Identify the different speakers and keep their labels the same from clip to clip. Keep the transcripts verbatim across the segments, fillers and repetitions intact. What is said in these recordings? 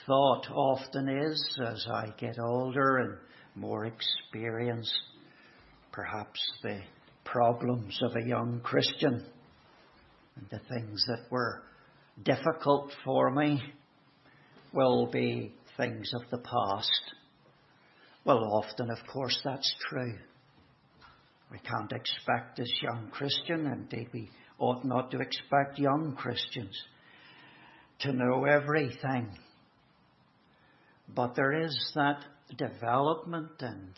Speaker 1: thought often is, as I get older and more experience, perhaps the problems of a young Christian and the things that were difficult for me will be things of the past. Well, often, of course, that's true. We can't expect this young Christian, indeed we ought not to expect young Christians, to know everything. But there is that development and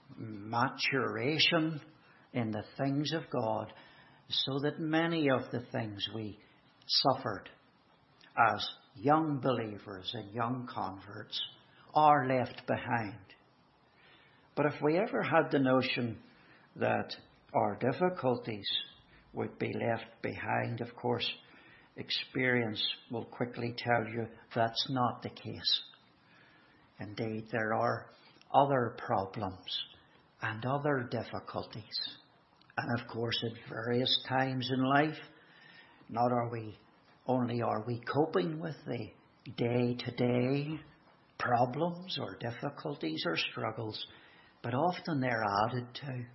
Speaker 1: maturation in the things of God, so that many of the things we suffered as young believers and young converts are left behind. But if we ever had the notion that our difficulties would be left behind, of course, experience will quickly tell you that's not the case. Indeed, there are other problems and other difficulties. And of course, at various times in life, not are we only are we coping with the day-to-day problems or difficulties or struggles, but often they're added to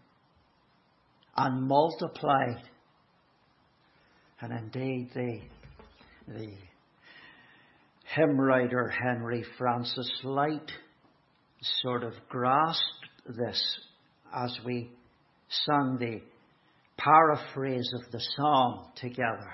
Speaker 1: and multiplied. And indeed, the, the hymn writer Henry Francis Lyte sort of grasped this as we sang the paraphrase of the song together.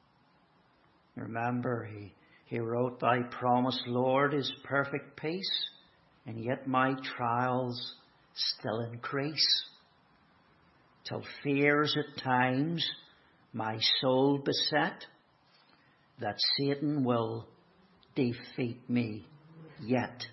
Speaker 1: Remember, he, he wrote, "Thy promise, Lord, is perfect peace, and yet my trials still increase, till fears at times my soul beset, that Satan will defeat me yet."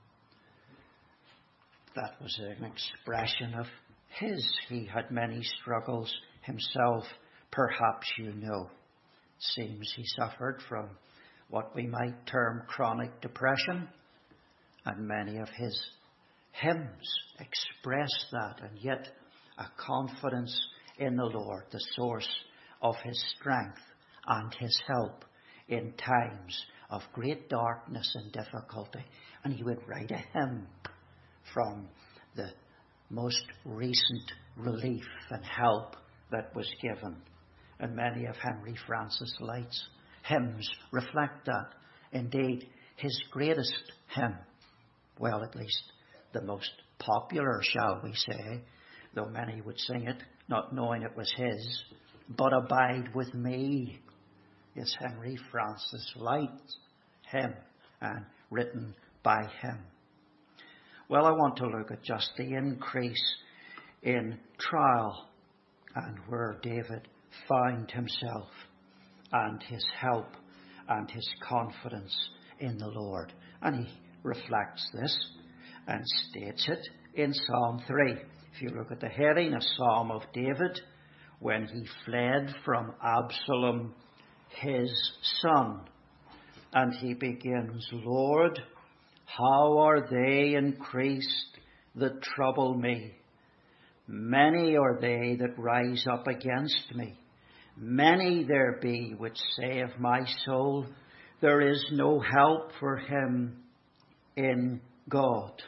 Speaker 1: That was an expression of his. He had many struggles himself, perhaps you know. Seems he suffered from what we might term chronic depression, and many of his hymns express that, and yet a confidence in the Lord, the source of his strength and his help in times of great darkness and difficulty. And he would write a hymn from the most recent relief and help that was given. And many of Henry Francis Lyte's hymns reflect that. Indeed, his greatest hymn, well, at least the most popular, shall we say, though many would sing it not knowing it was his, "But Abide With Me," is Henry Francis Lyte's hymn, and written by him. Well, I want to look at just the increase in trial and where David found himself and his help and his confidence in the Lord. And he reflects this and states it in Psalm three. If you look at the heading, a Psalm of David, when he fled from Absalom, his son. And he begins, "Lord, how are they increased that trouble me? Many are they that rise up against me. Many there be which say of my soul, there is no help for him in God."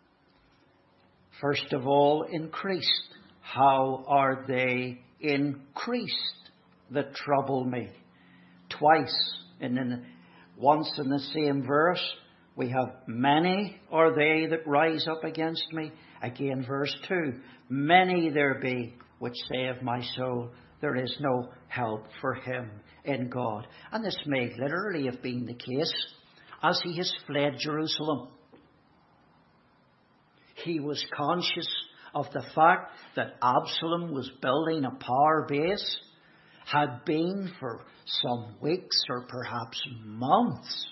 Speaker 1: First of all, increased. How are they increased that trouble me? Twice, and in, once in the same verse, we have many are they that rise up against me. Again, verse two, many there be which say of my soul, there is no help for him in God. And this may literally have been the case as he has fled Jerusalem. He was conscious of the fact that Absalom was building a power base, had been for some weeks or perhaps months,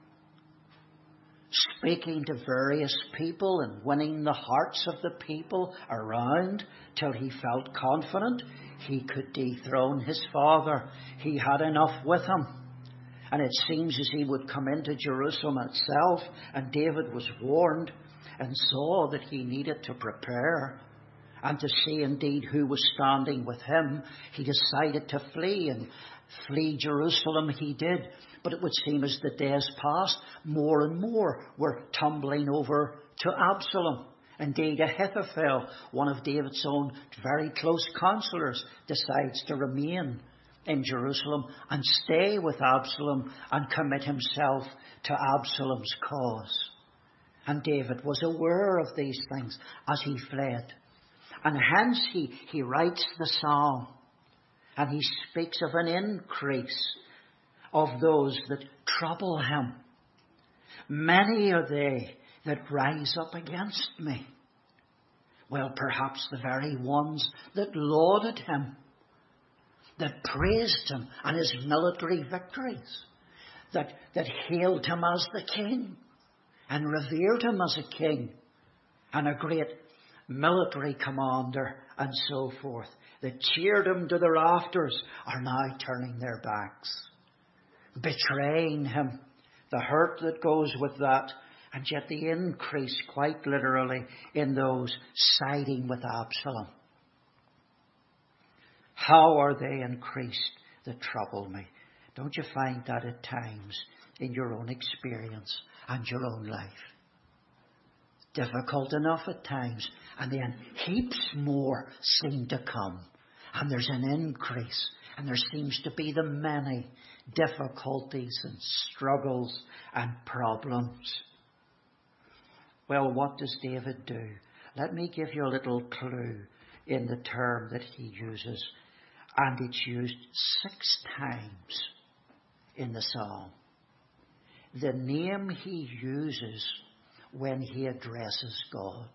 Speaker 1: speaking to various people and winning the hearts of the people around till he felt confident he could dethrone his father. He had enough with him. And it seems as he would come into Jerusalem itself, and David was warned and saw that he needed to prepare and to see indeed who was standing with him, he decided to flee and Flee Jerusalem he did, but it would seem as the days passed, more and more were tumbling over to Absalom. Indeed, Ahithophel, one of David's own very close counselors, decides to remain in Jerusalem and stay with Absalom and commit himself to Absalom's cause. And David was aware of these things as he fled. And hence he, he writes the psalm, and he speaks of an increase of those that trouble him. Many are they that rise up against me. Well, perhaps the very ones that lauded him, that praised him and his military victories, that, that hailed him as the king and revered him as a king and a great military commander and so forth, that cheered him to the rafters, are now turning their backs, betraying him, the hurt that goes with that, and yet the increase, quite literally, in those siding with Absalom. How are they increased that trouble me? Don't you find that at times in your own experience and your own life? Difficult enough at times, and then heaps more seem to come, and there's an increase, and there seems to be the many difficulties and struggles and problems. Well, what does David do? Let me give you a little clue in the term that he uses, and it's used six times in the psalm. The name he uses when he addresses God.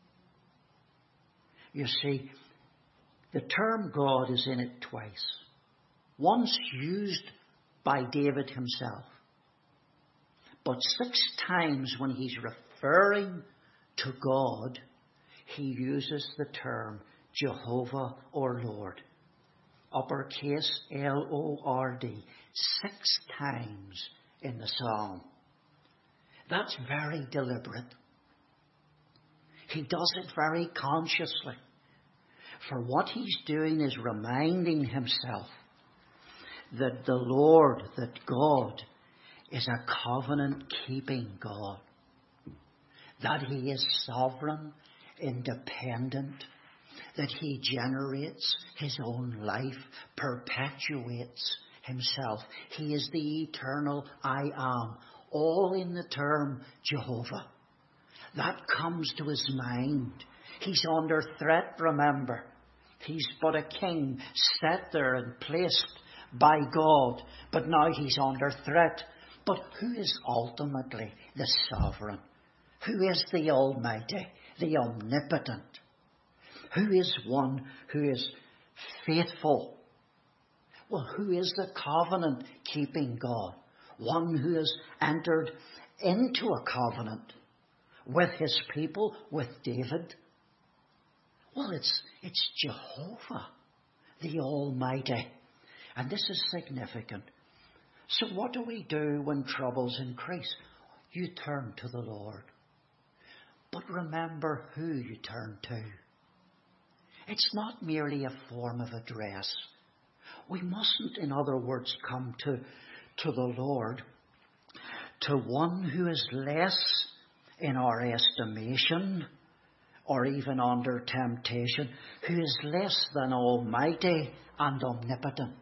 Speaker 1: You see, the term God is in it twice. Once used by David himself, but six times when he's referring to God, he uses the term Jehovah or Lord. Uppercase L O R D. Six times in the psalm. That's very deliberate. He does it very consciously. For what he's doing is reminding himself that the Lord, that God, is a covenant-keeping God. That he is sovereign, independent, that he generates his own life, perpetuates himself. He is the eternal I am, all in the term Jehovah. That comes to his mind. He's under threat, remember. He's but a king set there and placed by God, but now he's under threat. But who is ultimately the sovereign? Who is the Almighty, the Omnipotent? Who is one who is faithful? Well, who is the covenant-keeping God? One who has entered into a covenant with his people, with David. Well, it's, it's Jehovah, the Almighty. And this is significant. So what do we do when troubles increase? You turn to the Lord. But remember who you turn to. It's not merely a form of address. We mustn't, in other words, come to, to the Lord, to one who is less in our estimation or even under temptation, who is less than almighty and omnipotent.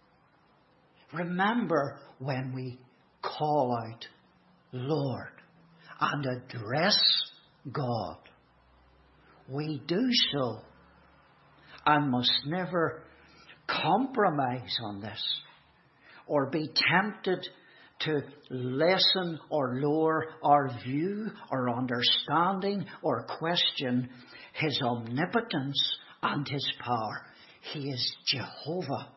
Speaker 1: Remember, when we call out, Lord, and address God, we do so and must never compromise on this or be tempted to lessen or lower our view or understanding or question his omnipotence and his power. He is Jehovah.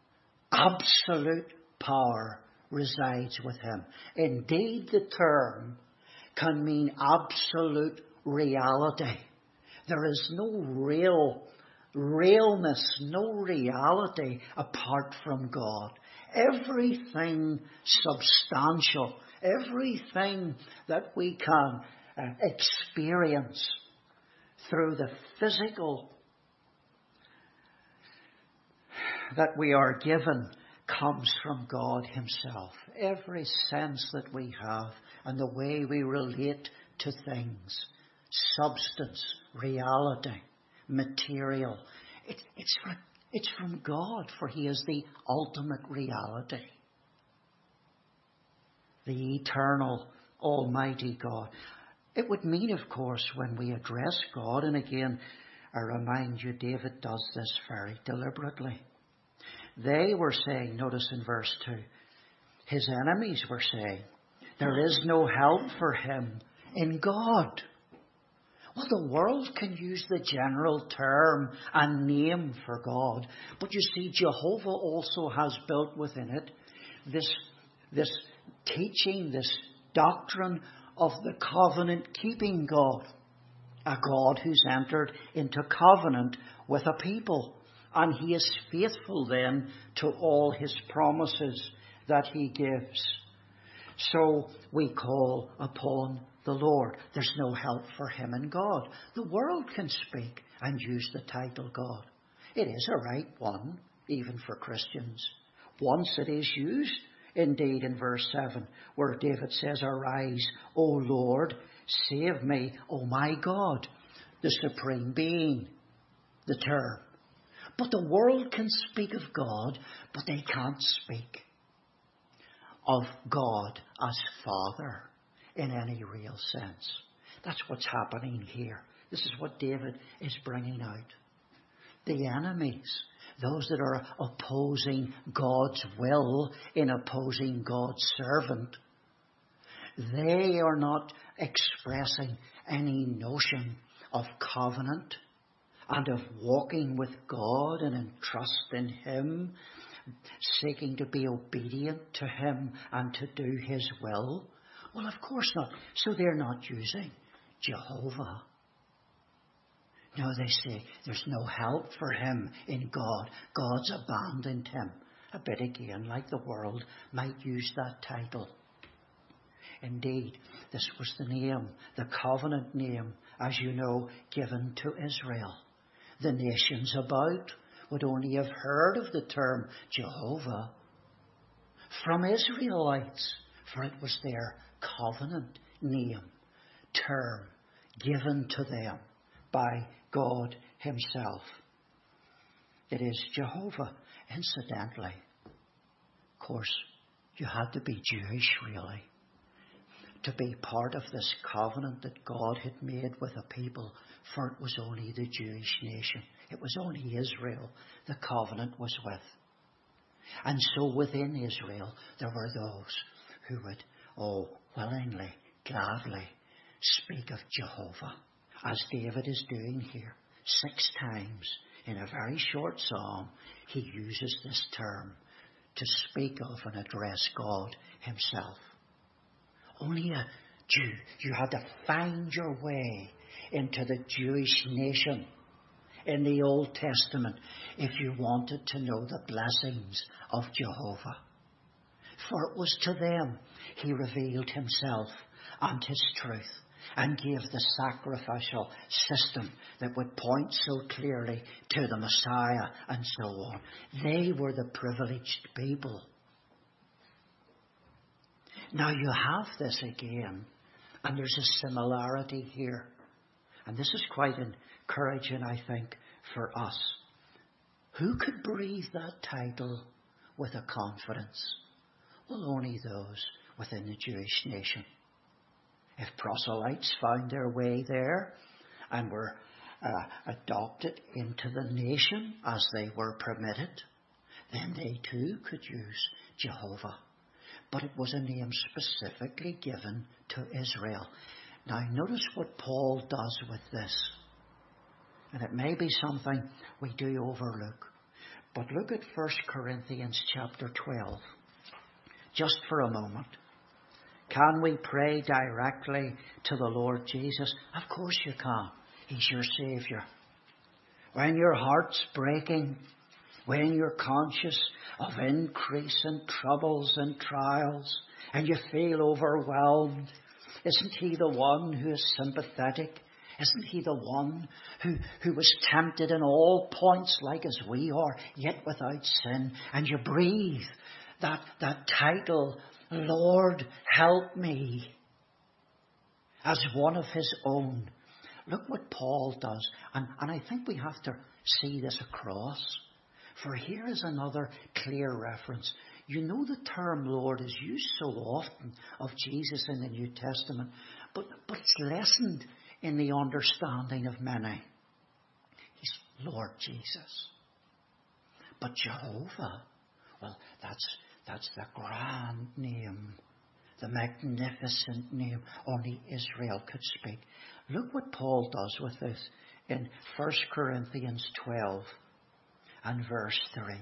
Speaker 1: Absolute power resides with him. Indeed, the term can mean absolute reality. There is no real realness, no reality apart from God. Everything substantial, everything that we can uh, experience through the physical that we are given comes from God himself. Every sense that we have and the way we relate to things, substance, reality, material, it, it's, from, it's from God, for he is the ultimate reality. The eternal, almighty God. It would mean, of course, when we address God, and again, I remind you, David does this very deliberately. They were saying, notice in verse two, his enemies were saying, there is no help for him in God. Well, the world can use the general term and name for God, but you see, Jehovah also has built within it this, this teaching, this doctrine of the covenant-keeping God. A God who's entered into covenant with a people. And he is faithful then to all his promises that he gives. So we call upon the Lord. There's no help for him in God. The world can speak and use the title God. It is a right one, even for Christians. Once it is used, indeed, in verse seven, where David says, arise, O Lord, save me, O my God, the supreme being, the term. But the world can speak of God, but they can't speak of God as Father in any real sense. That's what's happening here. This is what David is bringing out. The enemies, those that are opposing God's will in opposing God's servant, they are not expressing any notion of covenant and of walking with God and in trust in him, seeking to be obedient to him and to do his will. Well, of course not. So they're not using Jehovah. No, they say there's no help for him in God. God's abandoned him. A bit again like the world might use that title. Indeed, this was the name, the covenant name, as you know, given to Israel. The nations about would only have heard of the term Jehovah from Israelites, for it was their covenant name, term, given to them by God himself. It is Jehovah. Incidentally, of course, you had to be Jewish, really, to be part of this covenant that God had made with a people, for it was only the Jewish nation. It was only Israel the covenant was with. And so within Israel there were those who would, oh, willingly, gladly speak of Jehovah, as David is doing here. Six times in a very short psalm he uses this term to speak of and address God himself. Only a Jew. You had to find your way into the Jewish nation in the Old Testament if you wanted to know the blessings of Jehovah. For it was to them he revealed himself and his truth and gave the sacrificial system that would point so clearly to the Messiah and so on. They were the privileged people. Now you have this again, and there's a similarity here. And this is quite encouraging, I think, for us. Who could breathe that title with a confidence? Well, only those within the Jewish nation. If proselytes found their way there and were uh, adopted into the nation as they were permitted, then they too could use Jehovah. But it was a name specifically given to Israel. Now notice what Paul does with this. And it may be something we do overlook. But look at First Corinthians chapter twelve. Just for a moment. Can we pray directly to the Lord Jesus? Of course you can. He's your Saviour. When your heart's breaking, when you're conscious of increasing troubles and trials, and you feel overwhelmed, isn't he the one who is sympathetic Isn't he the one who, who was tempted in all points like as we are, yet without sin? And you breathe that, that title, Lord, help me, as one of his own. Look what Paul does. And, and I think we have to see this across. For here is another clear reference. You know the term Lord is used so often of Jesus in the New Testament, but, but it's lessened in the understanding of many. He's Lord Jesus. But Jehovah, well, that's, that's the grand name, the magnificent name only Israel could speak. Look what Paul does with this in First Corinthians twelve and verse three.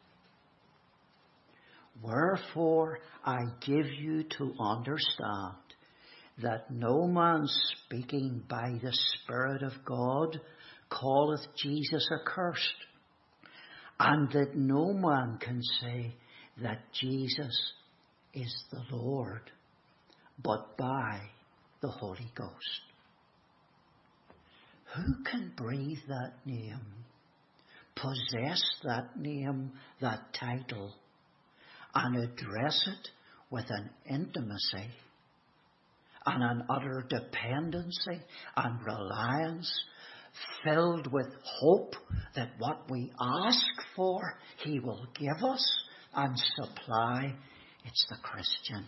Speaker 1: Wherefore I give you to understand that no man speaking by the Spirit of God calleth Jesus accursed, and that no man can say that Jesus is the Lord, but by the Holy Ghost. Who can breathe that name, possess that name, that title, and address it with an intimacy and an utter dependency and reliance, filled with hope that what we ask for, he will give us and supply? It's the Christian.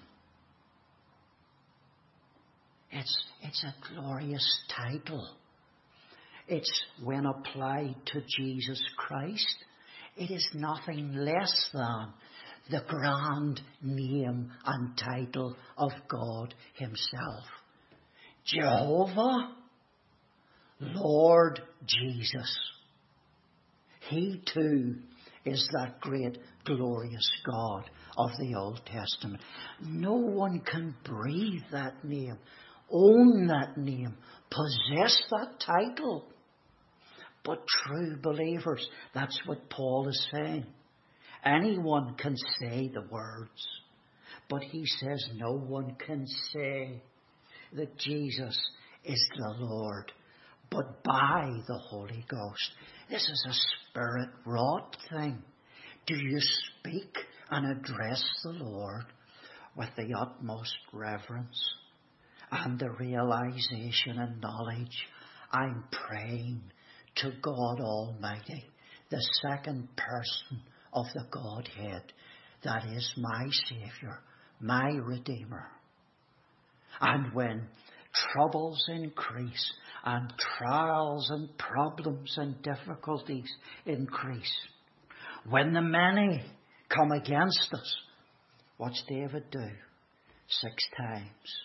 Speaker 1: It's, it's a glorious title. It's, when applied to Jesus Christ, it is nothing less than the grand name and title of God himself. Jehovah, Lord Jesus. He too is that great, glorious God of the Old Testament. No one can breathe that name, own that name, possess that title, but true believers. That's what Paul is saying. Anyone can say the words, but he says no one can say that Jesus is the Lord, but by the Holy Ghost. This is a Spirit-wrought thing. Do you speak and address the Lord with the utmost reverence and the realization and knowledge? I'm praying to God Almighty, the second person of the Godhead, that is my Saviour, my Redeemer. And when troubles increase and trials and problems and difficulties increase, when the many come against us, what's David do? Six times.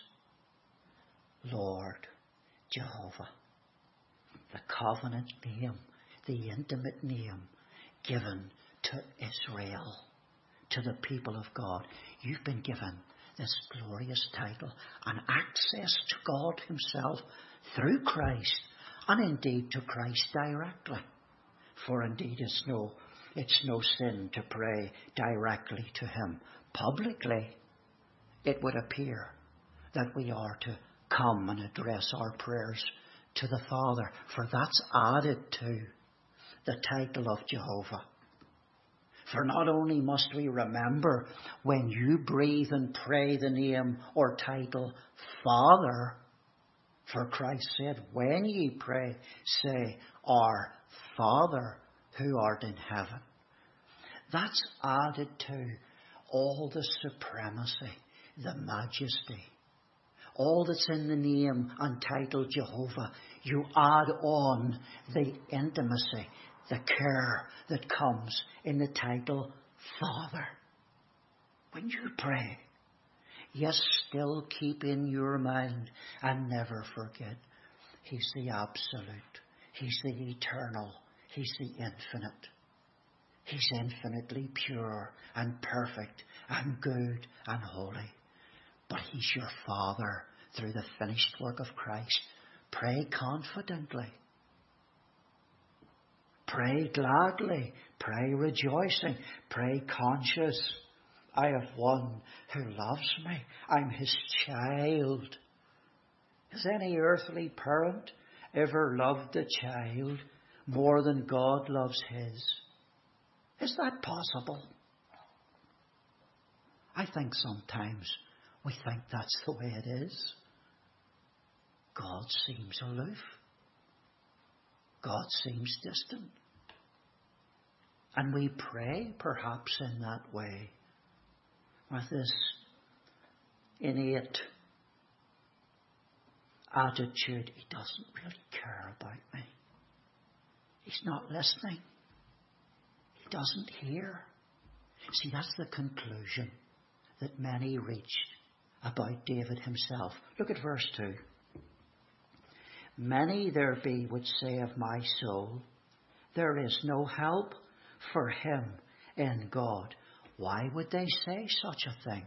Speaker 1: Lord Jehovah. The covenant name, the intimate name given to Israel, to the people of God. You've been given this glorious title and access to God himself through Christ, and indeed to Christ directly. For indeed it's no, it's no sin to pray directly to him. Publicly, it would appear that we are to come and address our prayers to the Father, for that's added to the title of Jehovah. For not only must we remember, when you breathe and pray the name or title Father, for Christ said, when ye pray, say, Our Father who art in heaven. That's added to all the supremacy, the majesty, all that's in the name and title Jehovah. You add on the intimacy, the care that comes in the title Father. When you pray, yes, still keep in your mind and never forget, he's the absolute, he's the eternal, he's the infinite. He's infinitely pure and perfect and good and holy. But he's your Father through the finished work of Christ. Pray confidently. Pray gladly. Pray rejoicing. Pray conscious. I have one who loves me. I'm his child. Has any earthly parent ever loved a child more than God loves his? Is that possible? I think sometimes we think that's the way it is. God seems aloof. God seems distant. And we pray perhaps in that way, with this innate attitude, he doesn't really care about me. He's not listening. He doesn't hear. See, that's the conclusion that many reached about David himself. Look at verse two. Many there be which say of my soul, there is no help for him in God. Why would they say such a thing?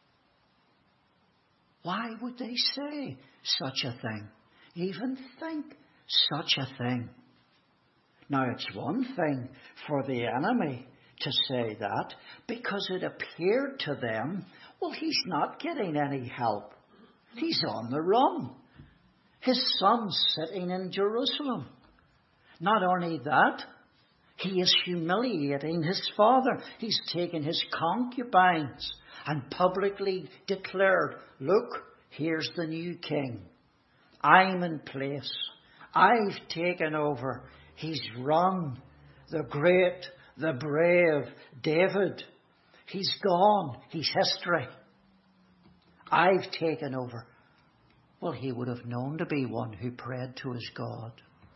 Speaker 1: Why would they say such a thing? Even think such a thing? Now, it's one thing for the enemy to say that, because it appeared to them, well, he's not getting any help. He's on the run. His son's sitting in Jerusalem. Not only that, he is humiliating his father. He's taken his concubines and publicly declared, look, here's the new king. I'm in place. I've taken over. He's run. The great, the brave David. He's gone. He's history. I've taken over. Well, he would have known to be one who prayed to his God,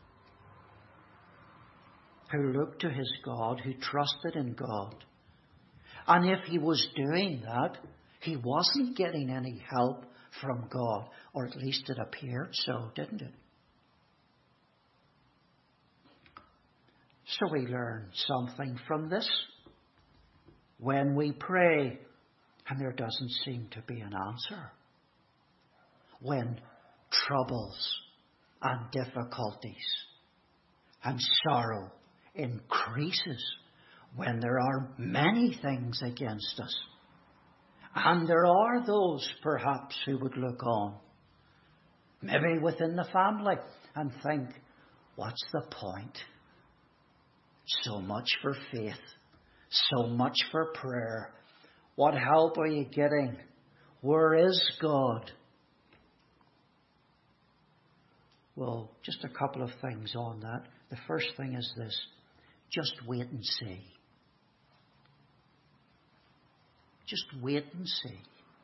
Speaker 1: who looked to his God, who trusted in God. And if he was doing that, he wasn't getting any help from God, or at least it appeared so, didn't it? So we learn something from this. When we pray and there doesn't seem to be an answer, when troubles and difficulties and sorrow increases, when there are many things against us, and there are those perhaps who would look on, maybe within the family, and think, what's the point? So much for faith, so much for prayer. What help are you getting? Where is God? Well, just a couple of things on that. The first thing is this: just wait and see. Just wait and see.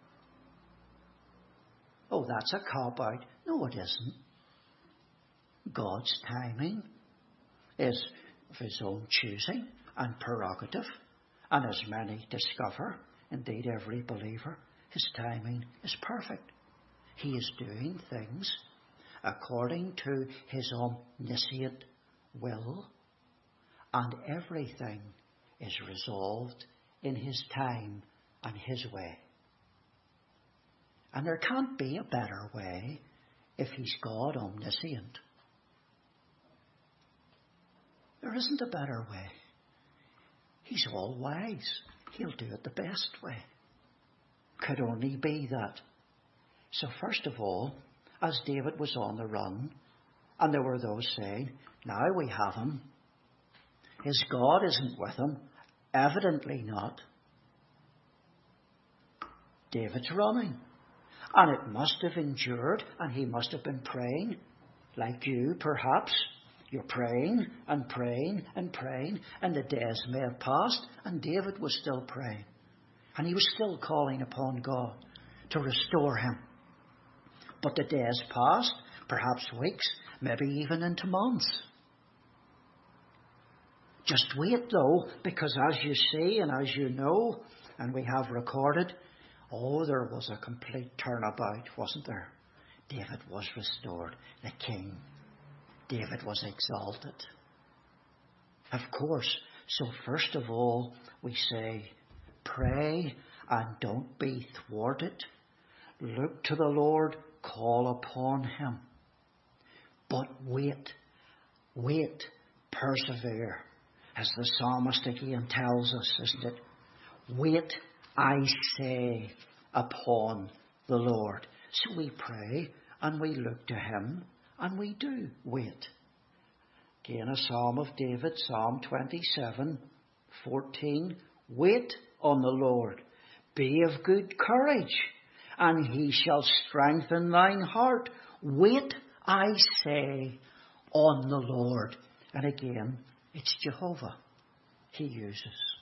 Speaker 1: Oh, that's a cop-out. No, it isn't. God's timing is of his own choosing and prerogative, and as many discover, indeed every believer, his timing is perfect. He is doing things according to his omniscient will, and everything is resolved in his time and his way. And there can't be a better way if he's God omniscient. There isn't a better way. He's all wise. He'll do it the best way. Could only be that. So first of all, as David was on the run, and there were those saying, now we have him. His God isn't with him. Evidently not. David's running. And it must have endured, and he must have been praying, like you perhaps. You're praying and praying and praying, and the days may have passed, and David was still praying. And he was still calling upon God to restore him. But the days passed, perhaps weeks, maybe even into months. Just wait though, because as you see and as you know, and we have recorded, oh, there was a complete turnabout, wasn't there? David was restored, the king. David was exalted. Of course, so first of all, we say, pray and don't be thwarted. Look to the Lord, call upon him. But wait, wait, persevere. As the psalmist again tells us, isn't it? Wait, I say, upon the Lord. So we pray and we look to him And we do wait. Again, a psalm of David, Psalm twenty-seven, fourteen. Wait on the Lord. Be of good courage, and he shall strengthen thine heart. Wait, I say, on the Lord. And again, it's Jehovah he uses.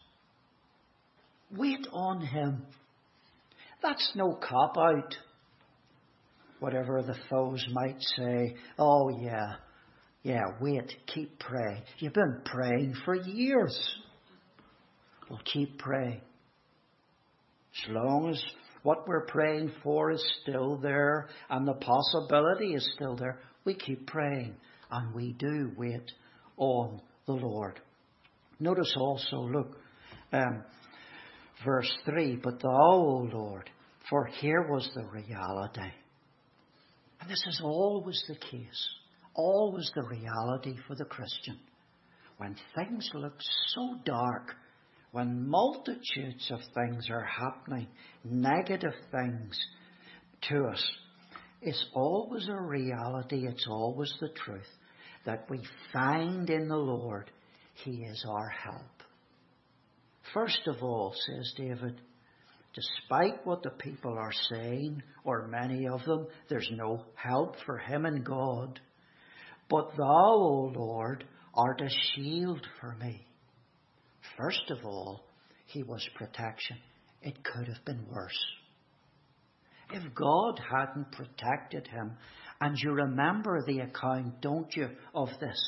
Speaker 1: Wait on him. That's no cop-out. Whatever the foes might say, oh yeah, yeah, wait, keep praying. You've been praying for years. Well, keep praying. As long as what we're praying for is still there and the possibility is still there, we keep praying, and we do wait on the Lord. Notice also, look, um, verse three, but thou, O Lord, for here was the reality. And this is always the case, always the reality for the Christian. When things look so dark, when multitudes of things are happening, negative things to us, it's always a reality, it's always the truth, that we find in the Lord he is our help. First of all, says David, despite what the people are saying, or many of them, there's no help for him and God. But thou, O Lord, art a shield for me. First of all, he was protection. It could have been worse. If God hadn't protected him, and you remember the account, don't you, of this?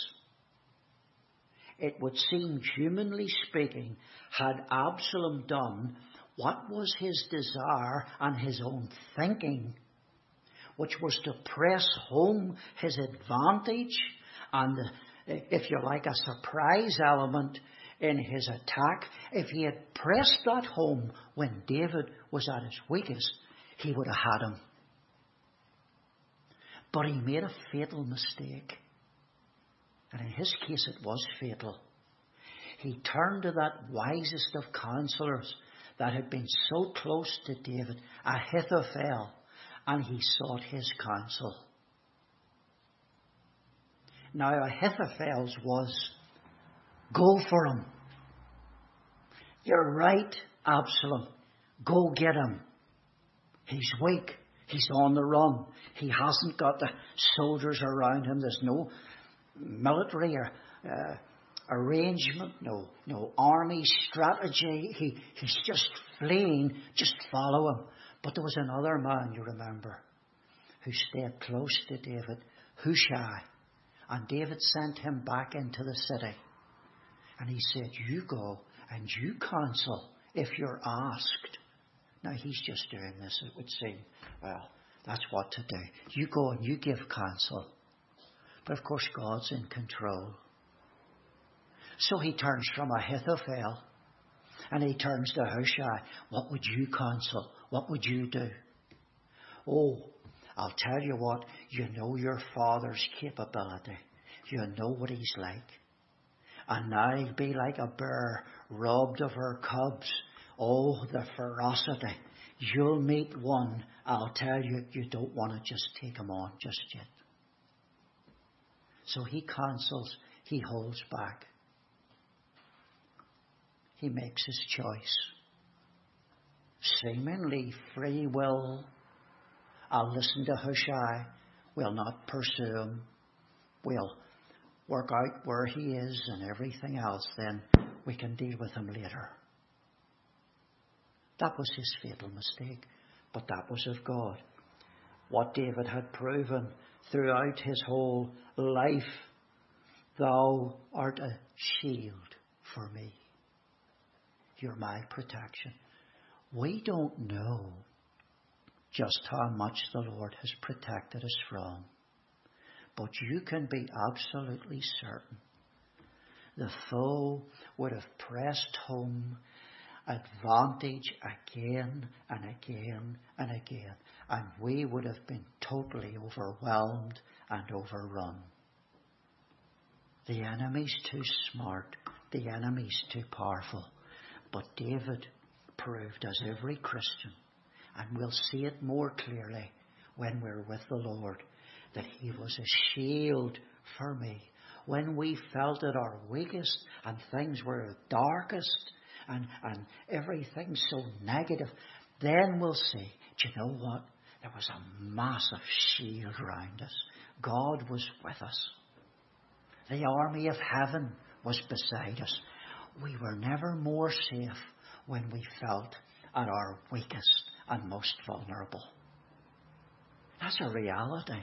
Speaker 1: It would seem, humanly speaking, had Absalom done what was his desire and his own thinking, which was to press home his advantage and, if you like, a surprise element in his attack. If he had pressed that home when David was at his weakest, he would have had him. But he made a fatal mistake. And in his case it was fatal. He turned to that wisest of counselors that had been so close to David, Ahithophel, and he sought his counsel. Now Ahithophel's was, go for him. You're right, Absalom. Go get him. He's weak. He's on the run. He hasn't got the soldiers around him. There's no military or, uh, arrangement, no no army strategy. He he's just fleeing. Just follow him. But there was another man, you remember, who stayed close to David, Hushai, and David sent him back into the city, and he said, "You go and you counsel if you're asked." Now he's just doing this, it would seem. Well, that's what to do. You go and you give counsel. But of course God's in control. So he turns from Ahithophel and he turns to Hushai. What would you counsel? What would you do? Oh, I'll tell you what. You know your father's capability. You know what he's like. And now he'll be like a bear robbed of her cubs. Oh, the ferocity. You'll meet one, I'll tell you, you don't want to just take him on just yet. So he counsels, he holds back. He makes his choice. Seemingly free will. I'll listen to Hushai. We'll not pursue him. We'll work out where he is and everything else. Then we can deal with him later. That was his fatal mistake. But that was of God. What David had proven throughout his whole life. Thou art a shield for me. You're my protection. We don't know just how much the Lord has protected us from. But you can be absolutely certain the foe would have pressed home advantage again and again and again, and we would have been totally overwhelmed and overrun. The enemy's too smart. The enemy's too powerful. But David proved, as every Christian, and we'll see it more clearly when we're with the Lord, that he was a shield for me. When we felt at our weakest and things were darkest and, and everything so negative, then we'll see, do you know what? There was a massive shield around us. God was with us. The army of heaven was beside us. We were never more safe when we felt at our weakest and most vulnerable. That's a reality.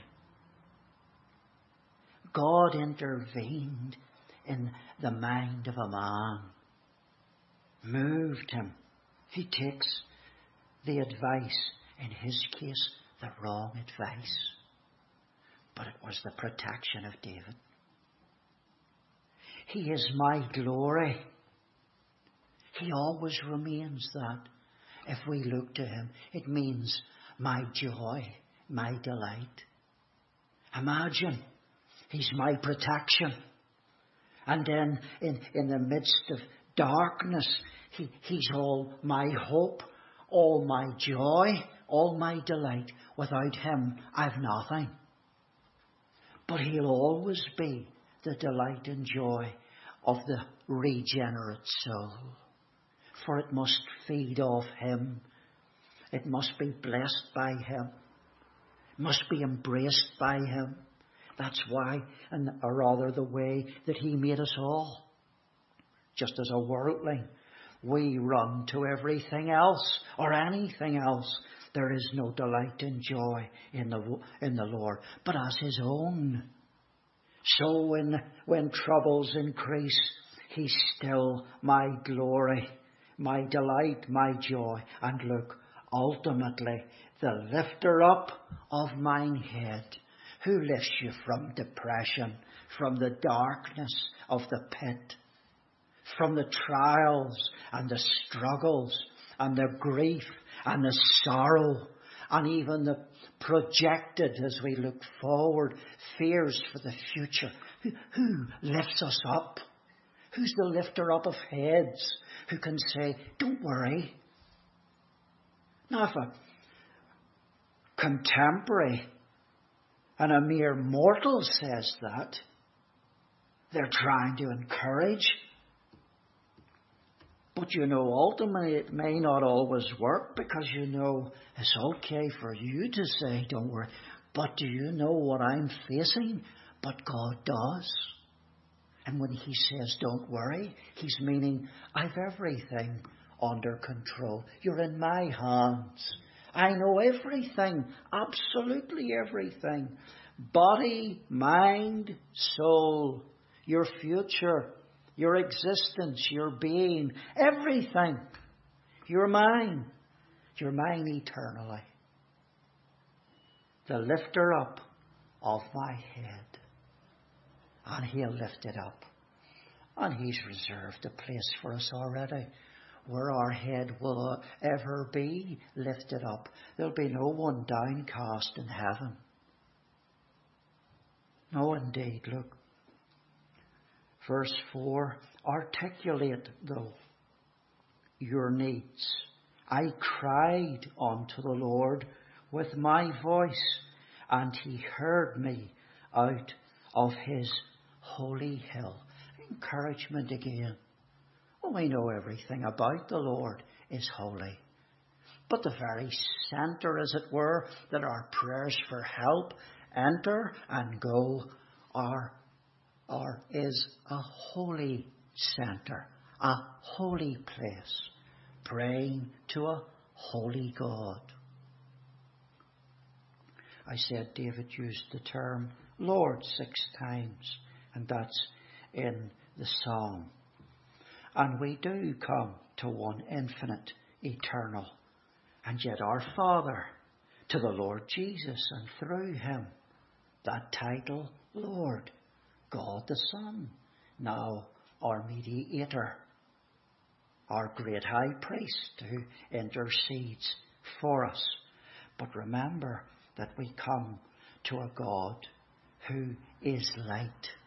Speaker 1: God intervened in the mind of a man, moved him. He takes the advice, in his case, the wrong advice. But it was the protection of David. He is my glory. He always remains that. If we look to him, it means my joy, my delight. Imagine, he's my protection. And then in, in the midst of darkness, he, he's all my hope, all my joy, all my delight. Without him, I've nothing. But he'll always be the delight and joy of the regenerate soul. For it must feed off him. It must be blessed by him. It must be embraced by him. That's why, and or rather the way that he made us all. Just as a worldling, we run to everything else or anything else. There is no delight and joy in the in the Lord, but as his own. So when when troubles increase, he's still my glory, my delight, my joy. And look, ultimately, the lifter up of mine head, who lifts you from depression, from the darkness of the pit, from the trials and the struggles and the grief and the sorrow and even the projected, as we look forward, fears for the future. Who, who lifts us up? Who's the lifter up of heads who can say, don't worry? Now, if a contemporary and a mere mortal says that, they're trying to encourage. But you know, ultimately it may not always work, because you know it's okay for you to say, don't worry. But do you know what I'm facing? But God does. And when he says, don't worry, he's meaning, I've everything under control. You're in my hands. I know everything, absolutely everything. Body, mind, soul, your future, your existence, your being, everything. You're mine. You're mine eternally. The lifter up of my head. And he'll lift it up. And he's reserved a place for us already, where our head will ever be lifted up. There'll be no one downcast in heaven. No, indeed. Look. Verse four. Articulate, though, your needs. I cried unto the Lord with my voice, and he heard me out of his holy hill. Encouragement again. Well, we know everything about the Lord is holy. But the very centre, as it were, that our prayers for help enter and go are, are is a holy centre, a holy place, praying to a holy God. I said David used the term Lord six times, and that's in the psalm. And we do come to one infinite, eternal, and yet our Father, to the Lord Jesus, and through him, that title, Lord, God the Son, now our mediator, our great high priest who intercedes for us. But remember that we come to a God who is light,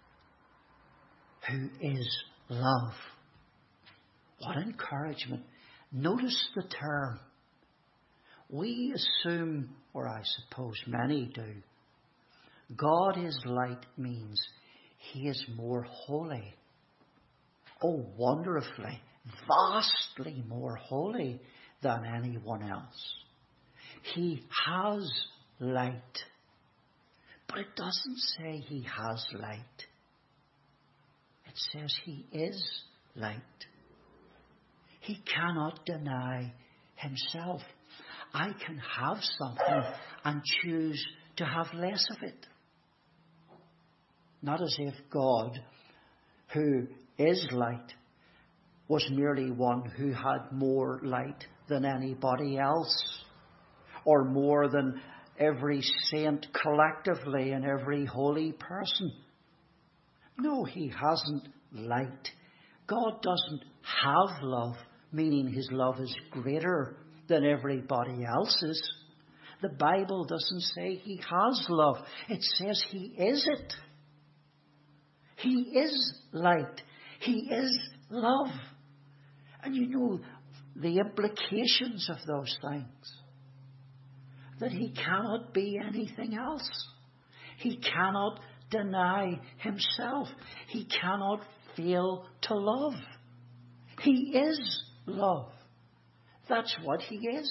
Speaker 1: who is love. What encouragement. Notice the term. we assume, or I suppose many do, God is light means he is more holy. Oh, wonderfully, vastly more holy than anyone else. He has light. But it doesn't say he has light. It says he is light. He cannot deny himself. I can have something and choose to have less of it. Not as if God, who is light, was merely one who had more light than anybody else, or more than every saint collectively and every holy person. No, he hasn't light. God doesn't have love, meaning his love is greater than everybody else's. The Bible doesn't say he has love. It says he is it. He is light. He is love. And you know the implications of those things. That he cannot be anything else. He cannot deny himself. He cannot fail to love. He is love. That's what he is.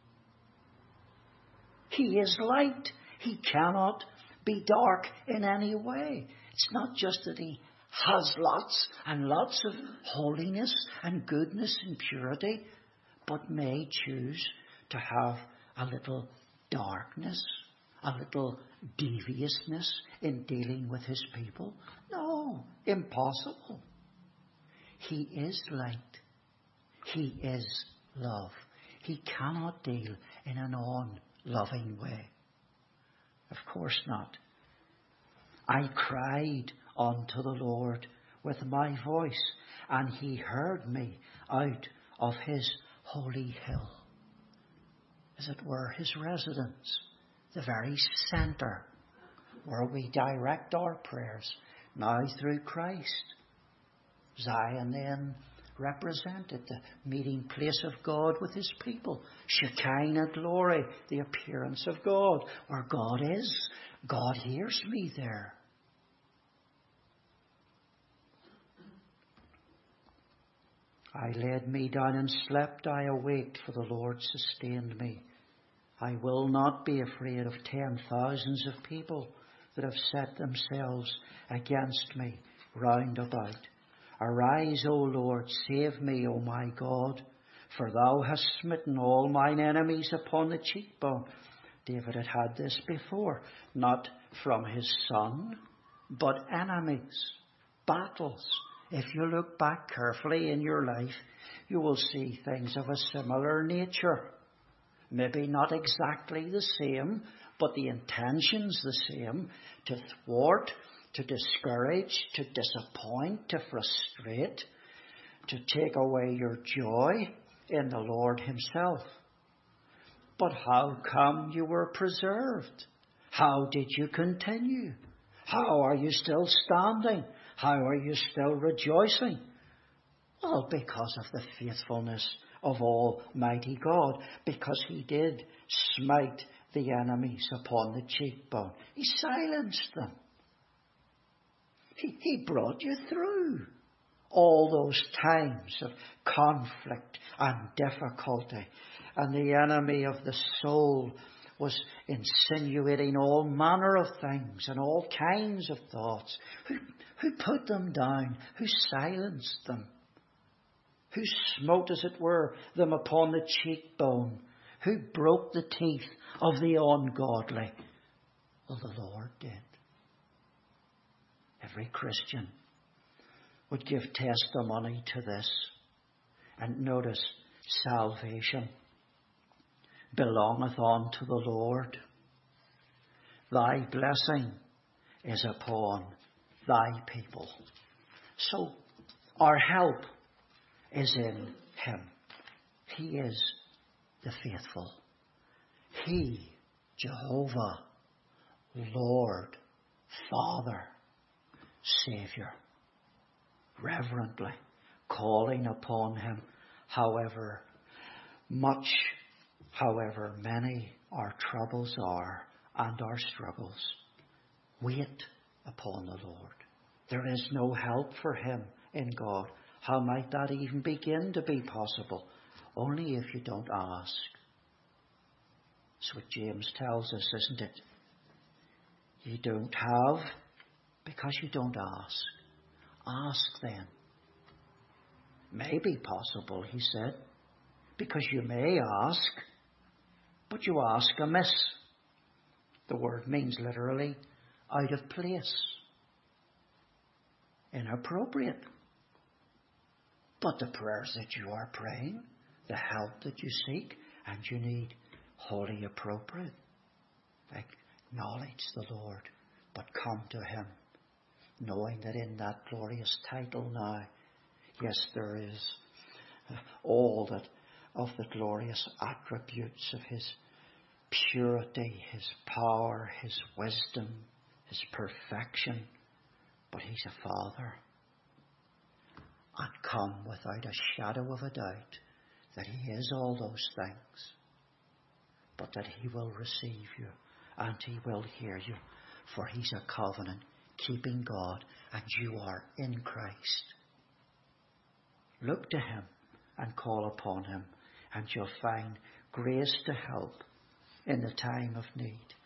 Speaker 1: He is light. He cannot be dark in any way. It's not just that he has lots and lots of holiness and goodness and purity, but may choose to have a little darkness, a little deviousness in dealing with his people. No, impossible. He is light. He is love. He cannot deal in an unloving way. Of course not. I cried unto the Lord with my voice, and he heard me out of his holy hill. As it were, his residence, the very centre where we direct our prayers, now through Christ. Zion then represented the meeting place of God with his people. Shekinah glory, the appearance of God. Where God is, God hears me there. I laid me down and slept, I awaked, for the Lord sustained me. I will not be afraid of ten thousands of people that have set themselves against me round about. Arise, O Lord, save me, O my God, for thou hast smitten all mine enemies upon the cheekbone. David had had this before, not from his son, but enemies, battles. If you look back carefully in your life, you will see things of a similar nature. Maybe not exactly the same, but the intention's the same. To thwart, to discourage, to disappoint, to frustrate, to take away your joy in the Lord himself. But how come you were preserved? How did you continue? How are you still standing? How are you still rejoicing? Well, because of the faithfulness of Almighty God, because he did smite the enemies upon the cheekbone. He silenced them. He, he brought you through all those times of conflict and difficulty. And the enemy of the soul was insinuating all manner of things and all kinds of thoughts. Who, who put them down? Who silenced them? Who smote, as it were, them upon the cheekbone? Who broke the teeth of the ungodly? Well, the Lord did. Every Christian would give testimony to this. And notice, salvation belongeth unto the Lord. Thy blessing is upon thy people. So our help is in him. He is the faithful. He, Jehovah, Lord, Father, Saviour, reverently calling upon him, however much, However many our troubles are and our struggles, wait upon the Lord. There is no help for him in God. How might that even begin to be possible? Only if you don't ask. That's what James tells us, isn't it? You don't have because you don't ask. Ask then. May be possible, he said, because you may ask, but you ask amiss. The word means literally out of place, inappropriate. But the prayers that you are praying, the help that you seek and you need, wholly appropriate. Acknowledge the Lord, but come to him, knowing that in that glorious title now, yes, there is all that of the glorious attributes of his purity, his power, his wisdom, his perfection. But he's a Father. And come without a shadow of a doubt that he is all those things, but that he will receive you and he will hear you, for he's a covenant keeping God and you are in Christ. Look to him and call upon him, and you'll find grace to help in the time of need.